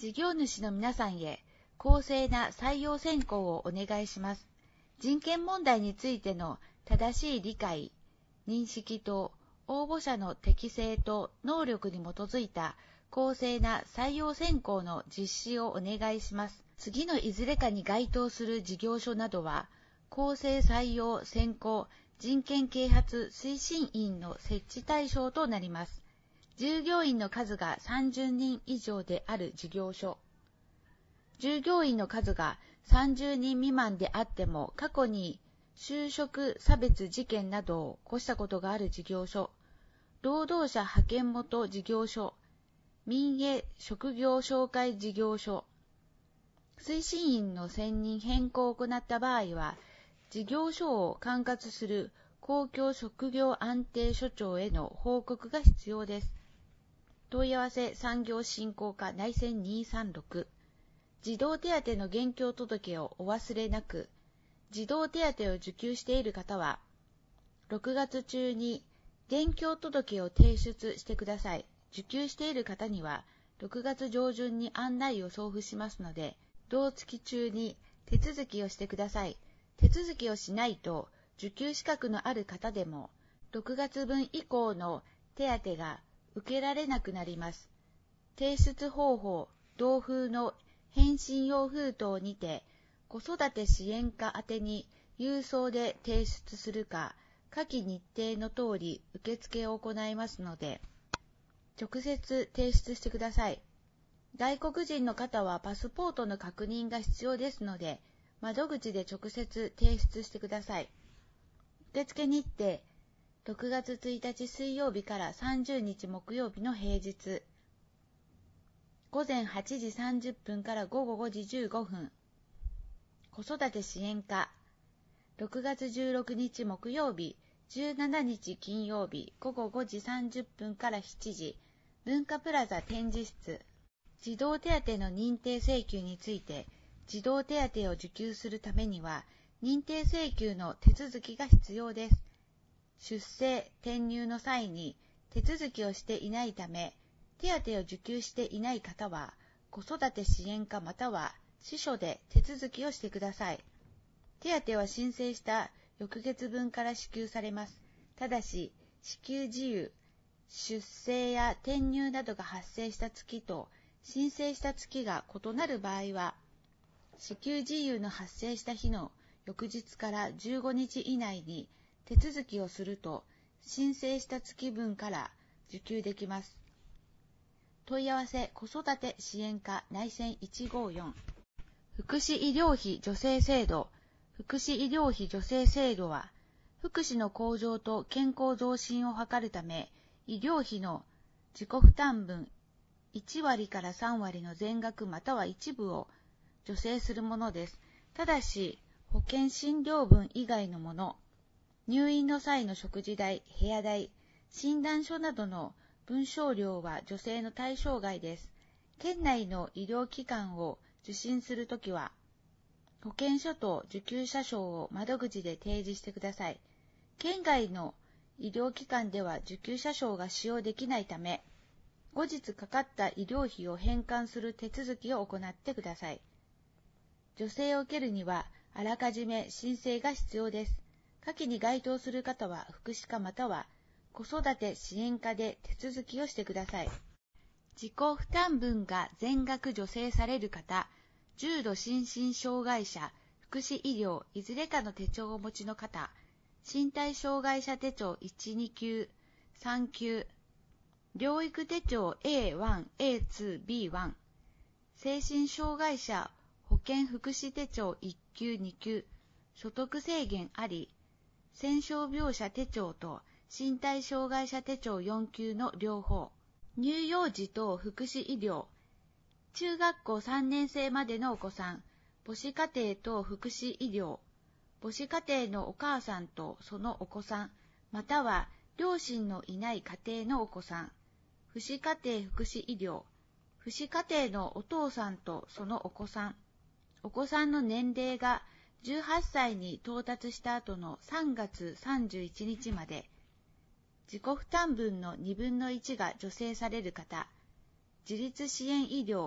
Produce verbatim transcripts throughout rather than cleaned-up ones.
事業主の皆さんへ公正な採用選考をお願いします。人権問題についての正しい理解、認識と応募者の適性と能力に基づいた公正な採用選考の実施をお願いします。次のいずれかに該当する事業所などは、公正採用選考人権啓発推進員の設置対象となります。従業員の数がさんじゅうにん以上である事業所。従業員の数がさんじゅうにん未満であっても過去に就職差別事件などを起こしたことがある事業所。労働者派遣元事業所。民営職業紹介事業所。推進員の選任変更を行った場合は、事業所を管轄する公共職業安定所長への報告が必要です。問い合わせ産業振興課内線にさんろく。児童手当の現況届をお忘れなく、児童手当を受給している方は、ろくがつ中に現況届を提出してください。受給している方には、ろくがつ上旬に案内を送付しますので、同月中に手続きをしてください。手続きをしないと、受給資格のある方でも、ろくがつぶん以降の手当が受けられなくなります。提出方法、同封の返信用封筒にて、子育て支援課宛てに郵送で提出するか、下記日程の通り受付を行いますので、直接提出してください。外国人の方はパスポートの確認が必要ですので、窓口で直接提出してください。受付日程、ろくがつついたち水曜日からさんじゅうにち木曜日の平日、ごぜんはちじさんじゅっぷんからごごごじじゅうごふん、子育て支援課、ろくがつじゅうろくにち木曜日、じゅうしちにち金曜日、ごごごじさんじゅっぷんからしちじ、文化プラザ展示室。児童手当の認定請求について、児童手当を受給するためには、認定請求の手続きが必要です。出生、転入の際に手続きをしていないため、手当を受給していない方は、子育て支援課または支所で手続きをしてください。手当は申請した翌月分から支給されます。ただし、支給事由、出生や転入などが発生した月と申請した月が異なる場合は、支給事由の発生した日の翌日からじゅうごにち以内に手続きをすると、申請した月分から受給できます。問い合わせ子育て支援課内線いちごよん。福祉医療費助成制度。福祉医療費助成制度は、福祉の向上と健康増進を図るため、医療費の自己負担分いちわりからさんわりの全額または一部を助成するものです。ただし、保険診療分以外のもの、入院の際の食事代、部屋代、診断書などの分償料は助成の対象外です。県内の医療機関を受診するときは、保険証と受給者証を窓口で提示してください。県外の医療機関では受給者証が使用できないため、後日かかった医療費を返還する手続きを行ってください。助成を受けるには、あらかじめ申請が必要です。下記に該当する方は、福祉課または子育て支援課で手続きをしてください。自己負担分が全額助成される方、重度心身障害者、福祉医療、いずれかの手帳をお持ちの方、身体障害者手帳いち、にきゅう、さんきゅう、療育手帳 エーワン、エーツー、ビーワン、精神障害者保健福祉手帳いっきゅう、にきゅう、所得制限あり、戦傷病者手帳と身体障害者手帳よんきゅうの両方、乳幼児等福祉医療、中学校さんねんせいまでのお子さん、母子家庭等福祉医療、母子家庭のお母さんとそのお子さん、または両親のいない家庭のお子さん、父子家庭福祉医療、父子家庭のお父さんとそのお子さん、お子さんの年齢がじゅうはっさいに到達した後のさんがつさんじゅういちにちまで、自己負担分のにぶんのいちが助成される方、自立支援医療、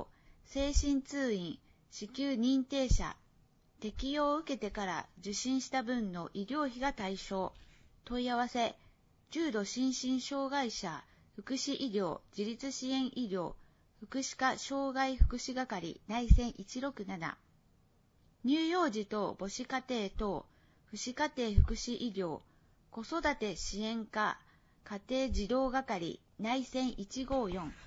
精神通院、支給認定者、適用を受けてから受診した分の医療費が対象。問い合わせ、重度心身障害者、福祉医療、自立支援医療、福祉課障害福祉係内線いちろくなな。乳幼児等母子家庭等、父子家庭福祉医療、子育て支援課家庭児童係内線いちごよん。